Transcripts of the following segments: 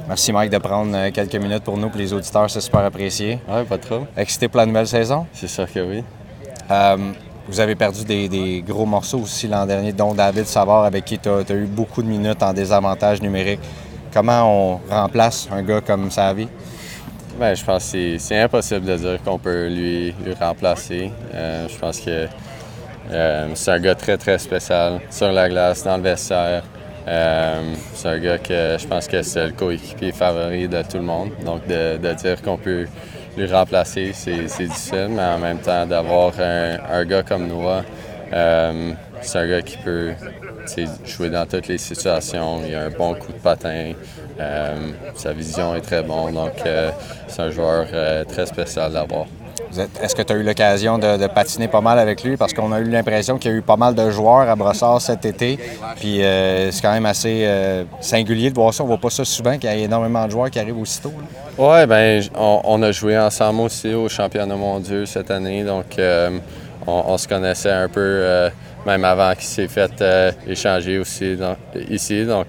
Merci Mike de prendre quelques minutes pour nous, pour les auditeurs, c'est super apprécié. Oui, pas trop. Excité pour la nouvelle saison? C'est sûr que oui. Vous avez perdu des gros morceaux aussi l'an dernier, dont David Savard, avec qui tu as eu beaucoup de minutes en désavantage numérique. Comment on remplace un gars comme Savy? Bien, je pense que c'est impossible de dire qu'on peut lui remplacer. Je pense que c'est un gars très, très spécial sur la glace, dans le vestiaire. C'est un gars que je pense que c'est le coéquipier favori de tout le monde. Donc, de dire qu'on peut lui remplacer, c'est difficile, mais en même temps, d'avoir un gars comme Noah, c'est un gars qui peut jouer dans toutes les situations. Il a un bon coup de patin. Sa vision est très bonne. Donc, c'est un joueur très spécial d'avoir. Est-ce que tu as eu l'occasion de patiner pas mal avec lui? Parce qu'on a eu l'impression qu'il y a eu pas mal de joueurs à Brossard cet été. Puis c'est quand même assez singulier de voir ça. On voit pas ça souvent, qu'il y a énormément de joueurs qui arrivent aussitôt. Oui, bien, on a joué ensemble aussi au championnat mondial cette année. Donc, on se connaissait un peu, même avant qu'il s'est fait échanger aussi ici. Donc,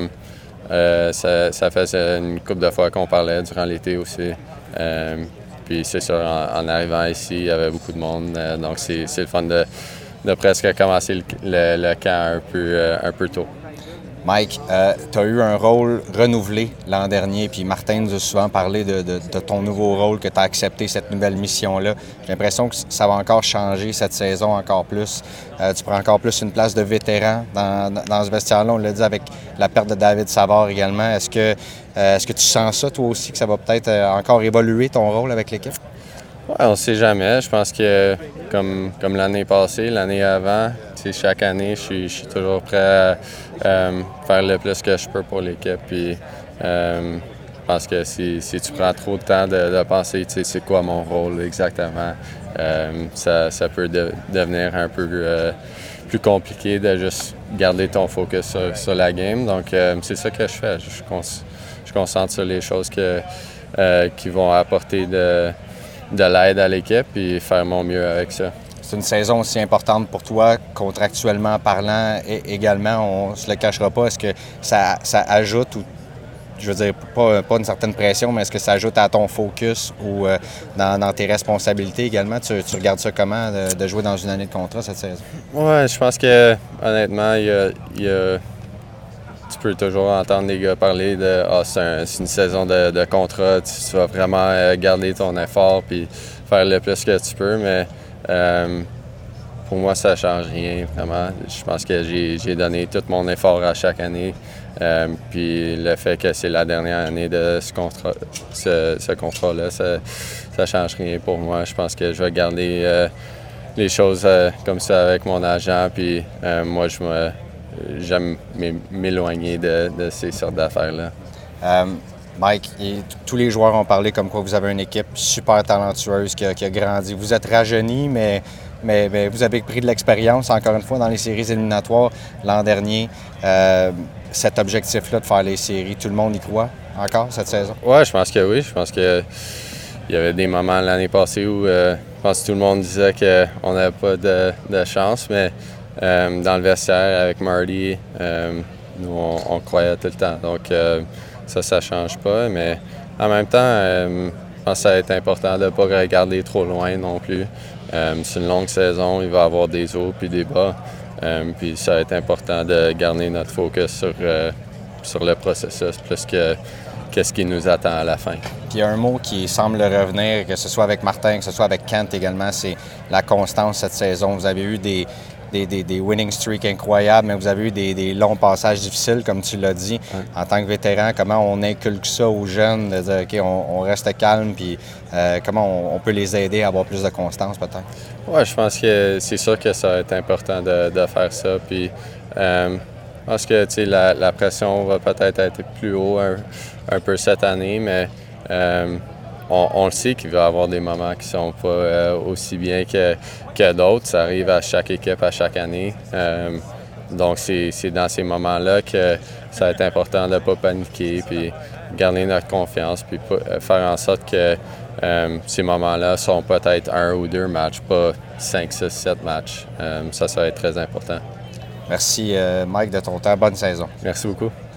ça faisait une couple de fois qu'on parlait durant l'été aussi. Puis c'est sûr, en arrivant ici, il y avait beaucoup de monde. Donc c'est le fun de presque commencer le camp un peu tôt. Mike, tu as eu un rôle renouvelé l'an dernier, puis Martin nous a souvent parlé de ton nouveau rôle, que tu as accepté cette nouvelle mission-là. J'ai l'impression que ça va encore changer cette saison encore plus. Tu prends encore plus une place de vétéran dans ce vestiaire-là. On l'a dit avec la perte de David Savard également. Est-ce que tu sens ça, toi aussi, que ça va peut-être encore évoluer ton rôle avec l'équipe? Oui, on ne sait jamais. Je pense que comme l'année passée, l'année avant, chaque année, je suis toujours prêt à faire le plus que je peux pour l'équipe. Puis, je pense que si tu prends trop de temps de penser, c'est quoi mon rôle exactement, ça peut devenir un peu plus compliqué de juste garder ton focus sur la game. Donc, c'est ça que je fais. Je concentre sur les choses qui vont apporter de l'aide à l'équipe et faire mon mieux avec ça. C'est une saison aussi importante pour toi, contractuellement parlant également, on ne se le cachera pas. Est-ce que ça ajoute, ou je veux dire, pas une certaine pression, mais est-ce que ça ajoute à ton focus ou dans tes responsabilités également? Tu regardes ça comment, de jouer dans une année de contrat cette saison? Oui, je pense que honnêtement, tu peux toujours entendre les gars parler de c'est une saison de contrat, tu vas vraiment garder ton effort puis faire le plus que tu peux, mais pour moi, ça ne change rien, vraiment. Je pense que j'ai donné tout mon effort à chaque année. Puis le fait que c'est la dernière année de ce contrat-là, ça ne change rien pour moi. Je pense que je vais garder les choses comme ça avec mon agent. Puis moi, j'aime m'éloigner de ces sortes d'affaires-là. Mike, tous les joueurs ont parlé comme quoi vous avez une équipe super talentueuse qui a grandi. Vous êtes rajeuni, mais vous avez pris de l'expérience, encore une fois, dans les séries éliminatoires l'an dernier. Cet objectif-là de faire les séries, tout le monde y croit encore cette saison? Oui, je pense que oui. Je pense qu'il y avait des moments l'année passée où je pense que tout le monde disait qu'on n'avait pas de chance, mais dans le vestiaire avec Marty, nous, on croyait tout le temps. Donc, ça ne change pas. Mais en même temps, je pense que ça va être important de ne pas regarder trop loin non plus. C'est une longue saison, il va y avoir des hauts puis des bas. Puis ça va être important de garder notre focus sur le processus plus que ce qui nous attend à la fin. Puis il y a un mot qui semble revenir, que ce soit avec Martin, que ce soit avec Kent également, c'est la constance cette saison. Vous avez eu des winning streaks incroyables, mais vous avez eu des longs passages difficiles, comme tu l'as dit. Ouais. En tant que vétéran, comment on inculque ça aux jeunes, de dire, OK, on reste calme, puis comment on peut les aider à avoir plus de constance, peut-être? Oui, je pense que c'est sûr que ça va être important de faire ça. Puis, je pense que la pression va peut-être être plus haut un peu cette année, mais on le sait qu'il va y avoir des moments qui ne sont pas aussi bien que d'autres. Ça arrive à chaque équipe, à chaque année. Donc, c'est dans ces moments-là que ça va être important de ne pas paniquer, puis garder notre confiance, puis faire en sorte que ces moments-là sont peut-être 1 ou 2 matchs, pas 5, 6, 7 matchs. Ça va être très important. Merci, Mike, de ton temps. Bonne saison. Merci beaucoup.